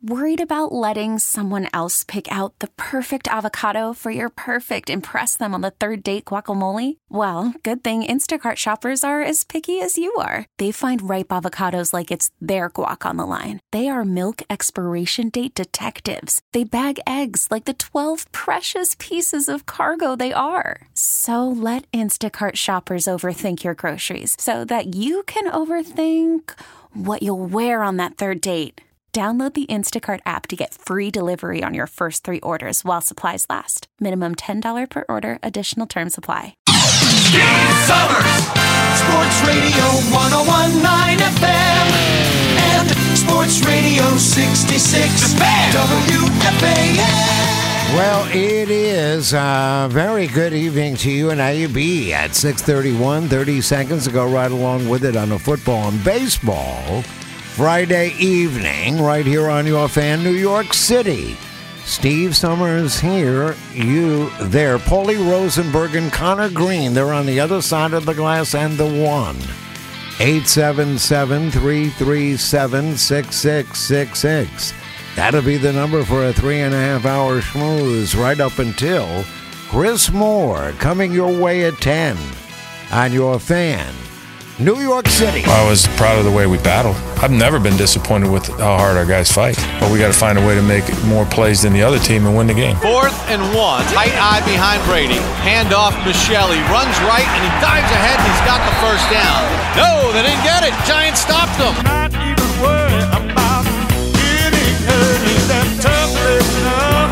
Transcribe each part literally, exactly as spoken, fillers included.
Worried about letting someone else pick out the perfect avocado for your perfect impress them on the third date guacamole? Well, good thing Instacart shoppers are as picky as you are. They find ripe avocados like it's their guac on the line. They are milk expiration date detectives. They bag eggs like the twelve precious pieces of cargo they are. So let Instacart shoppers overthink your groceries so that you can overthink what you'll wear on that third date. Download the Instacart app to get free delivery on your first three orders while supplies last. Minimum ten dollars per order. Additional terms apply. Steve Summers, Sports Radio one oh one point nine F M and Sports Radio sixty-six W F A N. Well, it is a very good evening to you and A B at six thirty-one, thirty seconds to go right along with it on the football and baseball Friday evening right here on your fan, New York City. Steve Summers here, you there. Paulie Rosenberg and Connor Green, they're on the other side of the glass and the one. eight seven seven, three three seven, six six six six. That'll be the number for a three and a half hour schmooze right up until Chris Moore coming your way at ten on your fan, New York City. I was proud of the way we battled. I've never been disappointed with how hard our guys fight, but we got to find a way to make more plays than the other team and win the game. Fourth and one, tight eye behind Brady. Hand off Michelle. He runs right and he dives ahead and he's got the first down. No, they didn't get it. Giants stopped them. Not even worry about getting hurt. Ain't that tough enough?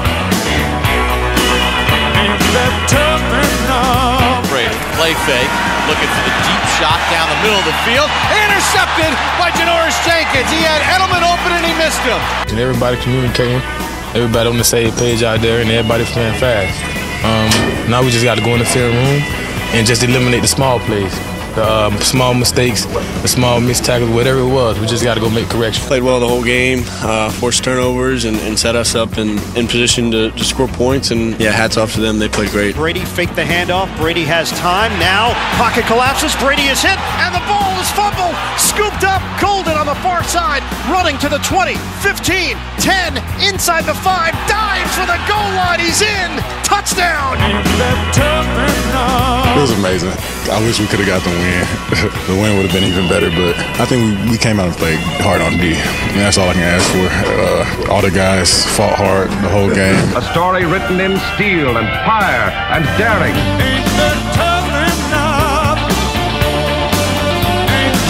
Ain't that tough enough? Brady, play fake. Looking for the deep shot down the middle of the field. Intercepted by Janoris Jenkins. He had Edelman open and he missed him. And everybody communicating, everybody on the same page out there, and everybody playing fast. Um, now we just got to go in the film room and just eliminate the small plays. The um, small mistakes, the small missed tackles, whatever it was. We just got to go make corrections. Played well the whole game, uh, forced turnovers, and, and set us up in, in position to, to score points. And, yeah, hats off to them. They played great. Brady faked the handoff. Brady has time. Now, pocket collapses. Brady is hit, and the ball is fumbled. Scooped up. Golden on the far side. Running to the twenty, fifteen, ten, inside the five. Dives for the goal line. He's in. Touchdown. It was amazing. I wish we could have got the win. The win would have been even better, but I think we, we came out and played hard on D. And that's all I can ask for. Uh, all the guys fought hard the whole game. A story written in steel and fire and daring. Ain't that tough enough? Ain't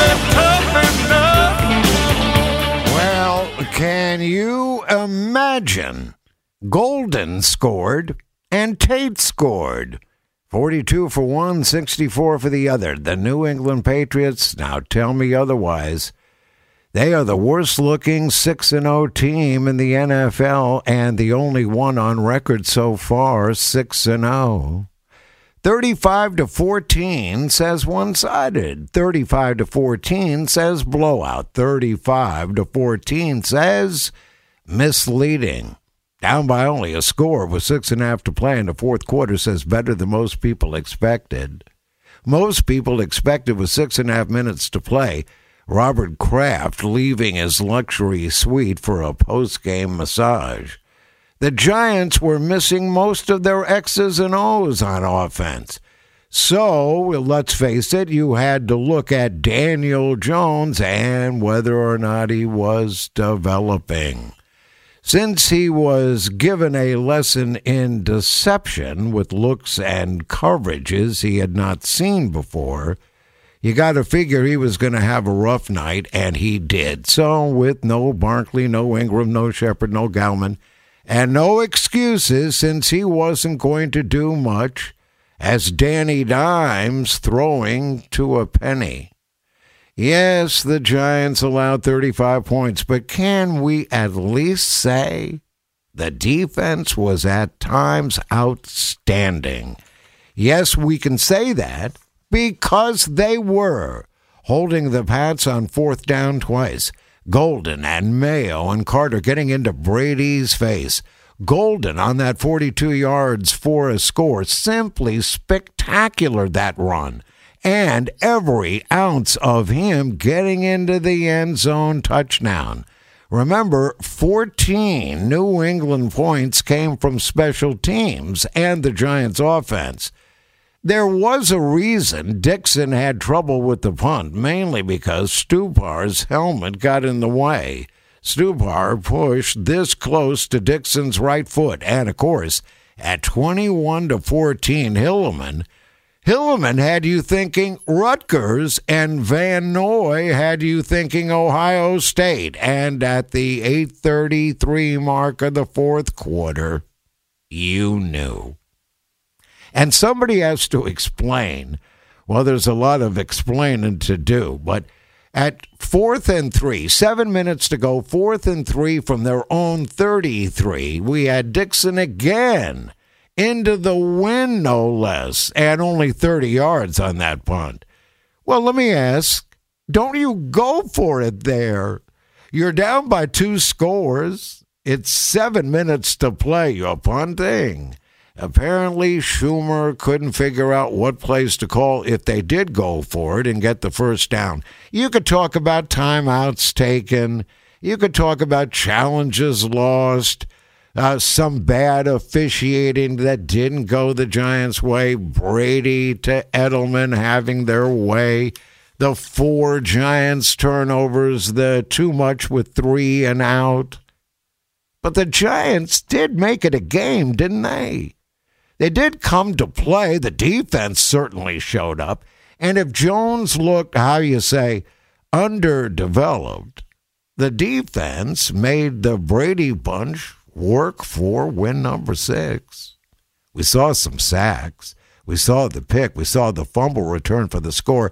that tough enough? Well, can you imagine? Golden scored and Tate scored. forty-two for one, sixty-four for the other. The New England Patriots, now tell me otherwise. They are the worst-looking six and oh team in the N F L and the only one on record so far, six and oh. thirty-five to fourteen says one-sided. thirty-five to fourteen says blowout. thirty-five to fourteen says misleading. Down by only a score with six and a half to play in the fourth quarter says better than most people expected. Most people expected with six and a half minutes to play, Robert Kraft leaving his luxury suite for a post-game massage. The Giants were missing most of their X's and O's on offense. So, let's face it, you had to look at Daniel Jones and whether or not he was developing. Since he was given a lesson in deception with looks and coverages he had not seen before, you got to figure he was going to have a rough night, and he did. So with no Barkley, no Ingram, no Shepard, no Gallman, and no excuses since he wasn't going to do much, as Danny Dimes throwing to a penny. Yes, the Giants allowed thirty-five points, but can we at least say the defense was at times outstanding? Yes, we can say that because they were, holding the Pats on fourth down twice. Golden and Mayo and Carter getting into Brady's face. Golden on that forty-two yards for a score. Simply spectacular, that run. And every ounce of him getting into the end zone touchdown. Remember, fourteen New England points came from special teams and the Giants' offense. There was a reason Dixon had trouble with the punt, mainly because Stupar's helmet got in the way. Stupar pushed this close to Dixon's right foot, and of course, at twenty-one to fourteen, Hilliman, Hilliman had you thinking Rutgers, and Van Noy had you thinking Ohio State. And at the eight thirty-three mark of the fourth quarter, you knew. And somebody has to explain. Well, there's a lot of explaining to do, but at fourth and three, seven minutes to go, fourth and three from their own thirty-three, we had Dixon again into the wind, no less, and only thirty yards on that punt. Well, let me ask, don't you go for it there? You're down by two scores. It's seven minutes to play. You're punting. Apparently, Schumer couldn't figure out what plays to call if they did go for it and get the first down. You could talk about timeouts taken. You could talk about challenges lost, uh, some bad officiating that didn't go the Giants' way, Brady to Edelman having their way, the four Giants turnovers, the too much with three and out. But the Giants did make it a game, didn't they? They did come to play. The defense certainly showed up. And if Jones looked, how you say, underdeveloped, the defense made the Brady bunch work for win number six. We saw some sacks. We saw the pick. We saw the fumble return for the score.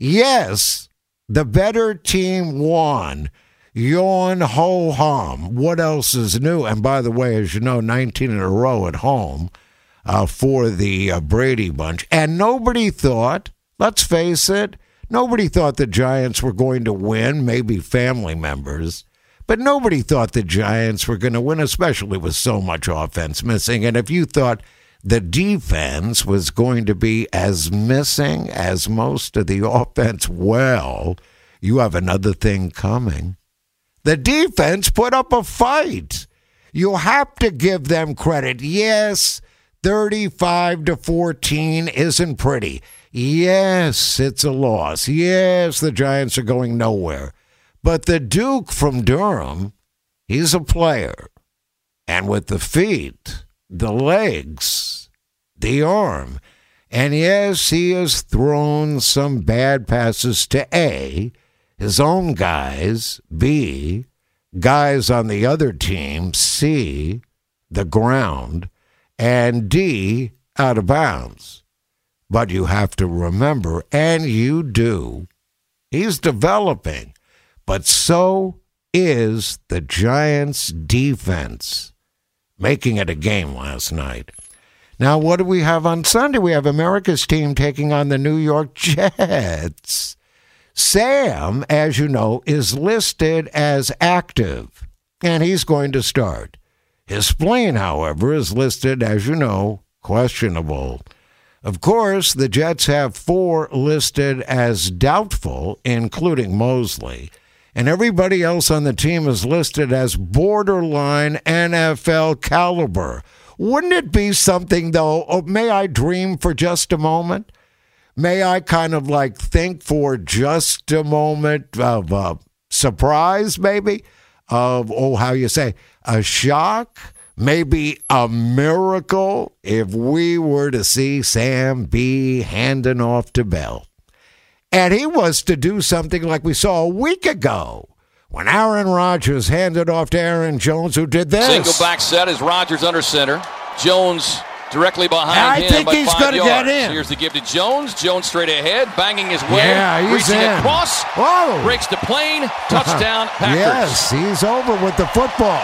Yes, the better team won. Yawn, ho-hum. What else is new? And by the way, as you know, nineteen in a row at home. Uh, for the uh, Brady bunch. And nobody thought, let's face it, nobody thought the Giants were going to win, maybe family members, but nobody thought the Giants were going to win, especially with so much offense missing. And if you thought the defense was going to be as missing as most of the offense, well, you have another thing coming. The defense put up a fight. You have to give them credit. Yes, thirty-five to fourteen isn't pretty. Yes, it's a loss. Yes, the Giants are going nowhere. But the Duke from Durham, he's a player. And with the feet, the legs, the arm, and yes, he has thrown some bad passes to A, his own guys, B, guys on the other team, C, the ground, and D, out of bounds. But you have to remember, and you do, he's developing. But so is the Giants' defense, making it a game last night. Now, what do we have on Sunday? We have America's team taking on the New York Jets. Sam, as you know, is listed as active, and he's going to start. His spleen, however, is listed, as you know, questionable. Of course, the Jets have four listed as doubtful, including Mosley, and everybody else on the team is listed as borderline N F L caliber. Wouldn't it be something, though? Oh, may I dream for just a moment? May I kind of like think for just a moment of uh, surprise, maybe? Of, oh, how you say, a shock, maybe a miracle if we were to see Sam be handing off to Bell. And he was to do something like we saw a week ago when Aaron Rodgers handed off to Aaron Jones, who did this. Single back set is Rodgers under center. Jones directly behind I him. I think by he's going to get in. Here's the give to Jones. Jones straight ahead, banging his way. Yeah, he's reaching in. across. Whoa. Breaks the plane. Touchdown, Packers. Yes, he's over with the football.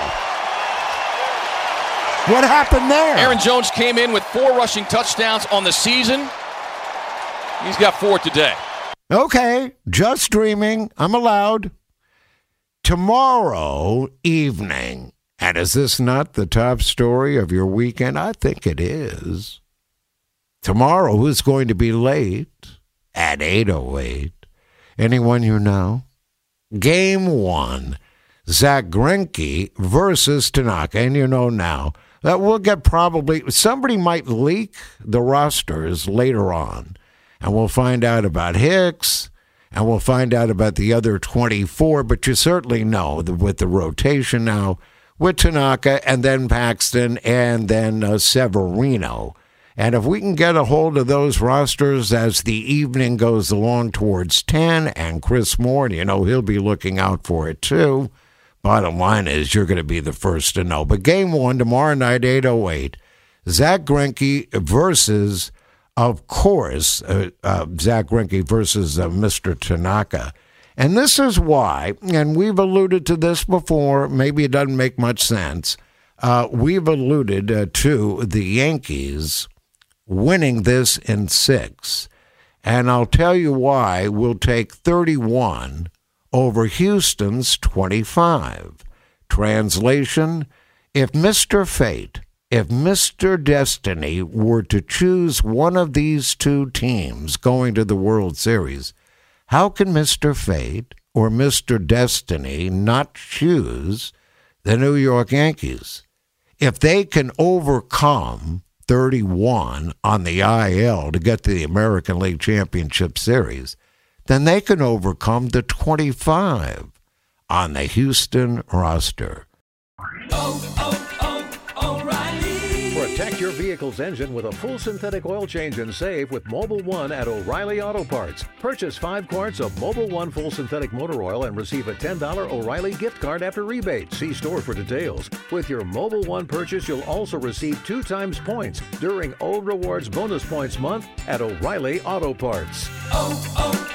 What happened there? Aaron Jones came in with four rushing touchdowns on the season. He's got four today. Okay, just dreaming. I'm allowed. Tomorrow evening, and is this not the top story of your weekend? I think it is. Tomorrow, who's going to be late at eight oh eight? Anyone you know? Game one. Zach Greinke versus Tanaka. And you know now that we'll get probably, somebody might leak the rosters later on. And we'll find out about Hicks, and we'll find out about the other twenty-four. But you certainly know that with the rotation now, with Tanaka, and then Paxton, and then uh, Severino. And if we can get a hold of those rosters as the evening goes along towards ten, and Chris Moore, you know, he'll be looking out for it too. Bottom line is you're going to be the first to know. But game one, tomorrow night, eight oh eight, Zach Greinke versus, of course, uh, uh, Zach Greinke versus uh, Mister Tanaka. And this is why, and we've alluded to this before, maybe it doesn't make much sense, uh, we've alluded uh, to the Yankees winning this in six. And I'll tell you why we'll take thirty-one over Houston's twenty-five. Translation, if Mister Fate, if Mister Destiny were to choose one of these two teams going to the World Series, how can Mister Fate or Mister Destiny not choose the New York Yankees? If they can overcome thirty-one on the I L to get to the American League Championship Series, then they can overcome the twenty-five on the Houston roster. Oh, oh, oh, O'Reilly. Protect your vehicle's engine with a full synthetic oil change and save with Mobil one at O'Reilly Auto Parts. Purchase five quarts of Mobil one full synthetic motor oil and receive a ten dollars O'Reilly gift card after rebate. See store for details. With your Mobil one purchase, you'll also receive two times points during O Rewards Bonus Points Month at O'Reilly Auto Parts. Oh, oh,